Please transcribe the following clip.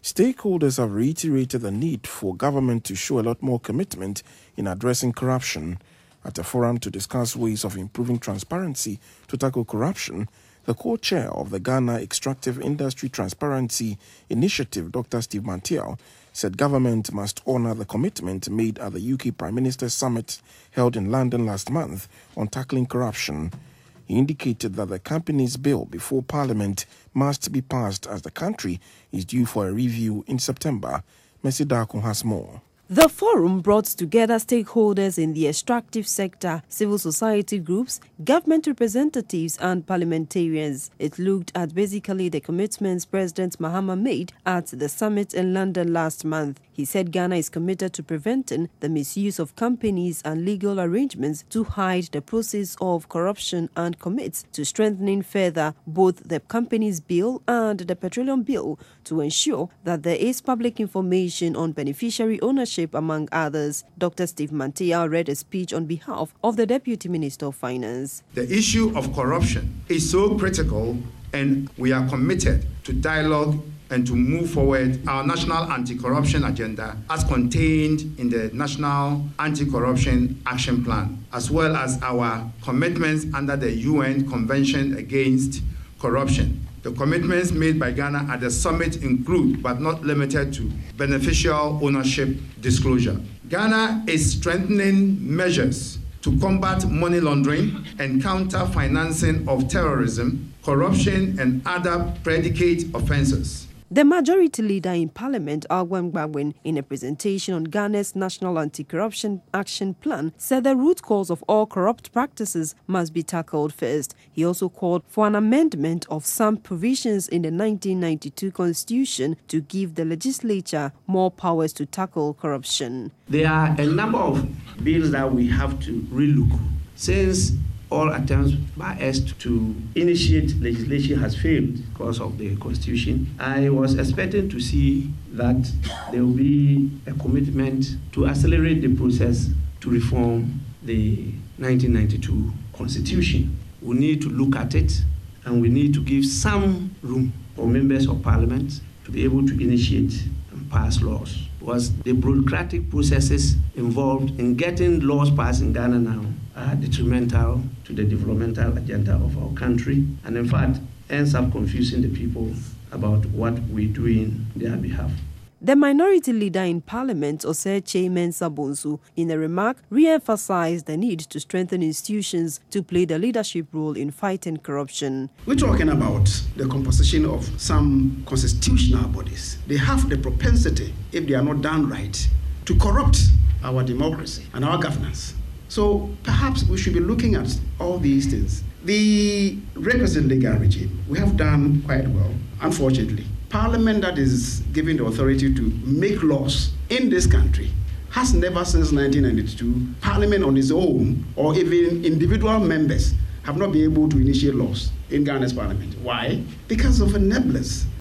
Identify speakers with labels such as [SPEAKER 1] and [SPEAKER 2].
[SPEAKER 1] Stakeholders have reiterated the need for government to show a lot more commitment in addressing corruption. At a forum to discuss ways of improving transparency to tackle corruption, the co-chair of the Ghana Extractive Industry Transparency Initiative, Dr. Steve Mantial, said government must honour the commitment made at the UK Prime Minister's Summit held in London last month on tackling corruption. He indicated that the Companies Bill before Parliament must be passed as the country is due for a review in September. Mercy Darko has more.
[SPEAKER 2] The forum brought together stakeholders in the extractive sector, civil society groups, government representatives and parliamentarians. It looked at basically the commitments President Mahama made at the summit in London last month. He said Ghana is committed to preventing the misuse of companies and legal arrangements to hide the process of corruption and commits to strengthening further both the Companies Bill and the Petroleum Bill to ensure that there is public information on beneficiary ownership, among others. Dr. Steve Mantial read a speech on behalf of the Deputy Minister of Finance.
[SPEAKER 3] The issue of corruption is so critical, and we are committed to dialogue and to move forward our national anti-corruption agenda as contained in the National Anti-Corruption Action Plan, as well as our commitments under the UN Convention Against Corruption. The commitments made by Ghana at the summit include, but not limited to, beneficial ownership disclosure. Ghana is strengthening measures to combat money laundering and counter financing of terrorism, corruption, and other predicate offenses.
[SPEAKER 2] The majority leader in Parliament, Alwan Gbagwin, in a presentation on Ghana's National Anti-Corruption Action Plan, said the root cause of all corrupt practices must be tackled first. He also called for an amendment of some provisions in the 1992 Constitution to give the legislature more powers to tackle corruption.
[SPEAKER 4] There are a number of bills that we have to relook. Since all attempts by us to initiate legislation has failed because of the Constitution, I was expecting to see that there will be a commitment to accelerate the process to reform the 1992 Constitution. We need to look at it, and we need to give some room for members of Parliament to be able to initiate and pass laws. Because the bureaucratic processes involved in getting laws passed in Ghana now are detrimental to the developmental agenda of our country, and in fact ends up confusing the people about what we're doing on their behalf.
[SPEAKER 2] The minority leader in Parliament, Osei Mensah Bonsu, in a remark, re-emphasized the need to strengthen institutions to play the leadership role in fighting corruption.
[SPEAKER 5] We're talking about the composition of some constitutional bodies. They have the propensity, if they are not done right, to corrupt our democracy and our governance. So perhaps we should be looking at all these things. The requisite legal regime, we have done quite well, unfortunately. Parliament that is given the authority to make laws in this country has never since 1992, Parliament on its own or even individual members have not been able to initiate laws in Ghana's Parliament. Why? Because of enablers.